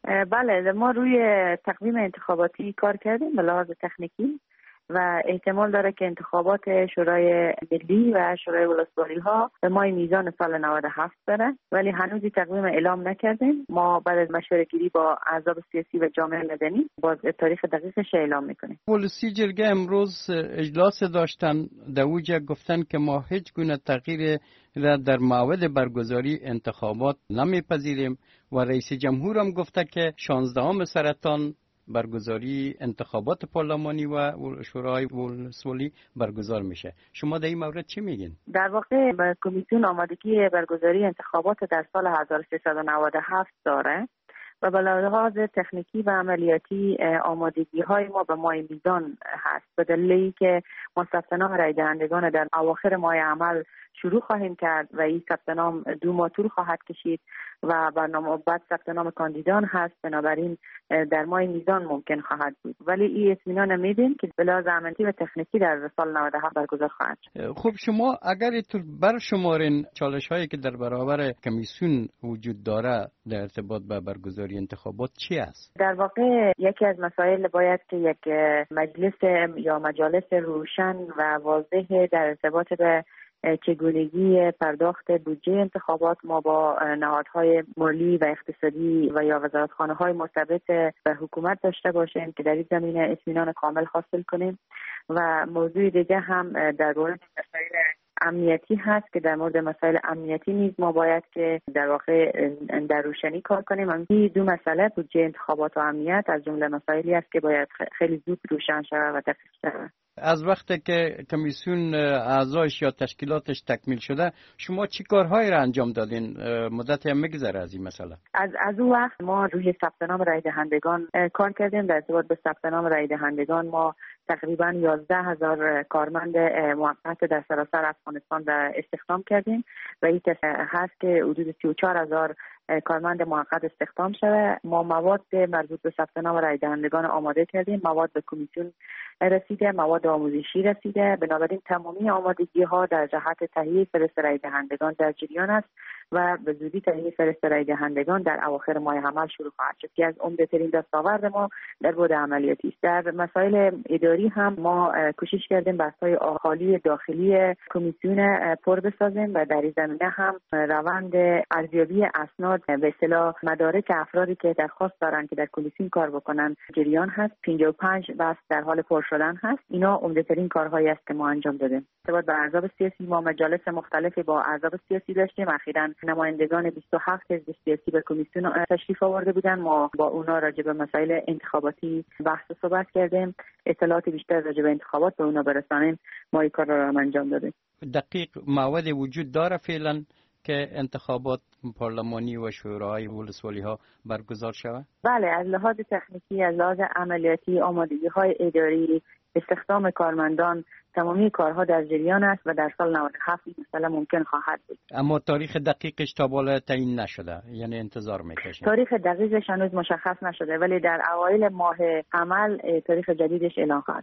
بله، ما روی تقویم انتخاباتی کار کردیم به لحاظ تکنیکی و احتمال داره که انتخابات شورای ملی و شورای ولسوالی ها به ماه میزان سال 97 بره، ولی هنوز تقویم اعلام نکردیم. ما بعد از مشورت گیری با احزاب سیاسی و جامعه مدنی باز تاریخ دقیقش اعلام میکنیم. ولسی جرگه امروز اجلاس داشتن، در اوجه گفتن که ما هیچ گونه تغییر را در موعد برگزاری انتخابات نمیپذیریم و رئیس جمهور هم گفته که 16 سرطان برگزاری انتخابات پارلمانی و شورای ولسوالی برگزار میشه. شما در این مورد چی میگین؟ در واقع کمیسیون آمادگی برگزاری انتخابات در سال 1397 داره و به لحاظ تکنیکی و عملیاتی آمادگی های ما به ماه میزان هست، به دلیلی که ما ثبت نام رای دهندگان در اواخر ماه عمل شروع خواهیم کرد و این ثبت نام 2 ماه طول خواهد کشید و برنامه بعد ثبت نام کاندیدان هست، بنابراین در ماه میزان ممکن خواهد بود، ولی این اطمینان میدیم که به لحاظ عملیاتی و تکنیکی در سال 97 برگزار خواهد شد. خب شما اگر برشمارین چالش هایی که در برابر کمیسیون وجود داره در ارتباط به برگزاری انتخابات چی است؟ در واقع یکی از مسائل باید که یک مجلس یا مجالس روشن و واضح در ارتباط به چگونگی پرداخت بودجه انتخابات ما با نهادهای مالی و اقتصادی و یا وزارتخانه‌های مرتبط به حکومت داشته باشیم که در این زمینه اطمینان کامل حاصل کنیم. و موضوع دیگه هم در مورد مسائل امنیتی هست که در مورد مسائل امنیتی نیز ما باید که در واقع در روشنی کار کنیم. این 2 مسئله، بودجه انتخابات و امنیت، از جمله مسائلی است که باید خیلی زود روشن شود و تفکیک شود. از وقتی که کمیسیون اعضایش یا تشکیلاتش تکمیل شده، شما چی کارهایی را انجام دادین؟ مدتی هم میگذره از این مسئله. از اون وقت ما روی ثبت نام رای دهندگان کار کردیم. در ارتباط به ثبت نام رای دهندگان ما تقریبا 11,000 کارمند موقت در سراسر افغانستان را استخدام کردیم و این هست که حدود 34,000 کارمند موقت استخدام شده. ما مواد مربوط به ثبت نام رای دهندگان آماده کردیم، مواد به کمیسیون رسیده، مواد آموزشی رسیده، بنابراین تمامی آمادگی ها در جهت تهیه فهرست رای دهندگان در جریان است و به زودی تهیه فهرست رای دهندگان در اواخر ماه عمل شروع خواهد شد که از عمده ترین دستاورد ما در بعد عملیاتی است. در مسائل اداری هم ما کوشش کردیم بحث‌های خالی داخلی کمیسیون پر بسازیم و در این زمینه هم روند ارزیابی اسناد به اصطلاح مدارک افرادی که درخواست دارن که در کمیسیون کار بکنن جریان هست. 55 بحث در حال پر شدن هست. اینا عمده ترین کارهایی است که ما انجام دادیم. ارتباط به احزاب سیاسی، ما مجالس مختلفی با احزاب سیاسی داشتیم. اخیراً نمایندگان 27 حزب سیاسی به کمیسیون تشریف آورده بودن. ما با اونا راجع به مسائل انتخاباتی بحث و صحبت کردیم. اطلاعات بیشتر راجع به انتخابات به اونا برسانیم. ما این کار را انجام دادیم. دقیق مواد وجود داره فعلا که انتخابات پارلمانی و شورای ولسوالی ها برگزار شود؟ بله، از لحاظ تکنیکی، از لحاظ عملیاتی، آمادگی های اداری، استخدام کارمندان، تمامی کارها در جریان است و در سال 97 این مسئله ممکن خواهد بود. اما تاریخ دقیقش تا بالا تعیین نشده، یعنی انتظار میکشیم. تاریخ دقیقش هنوز مشخص نشده، ولی در اوایل ماه عمل تاریخ جدیدش اعلام خواهد.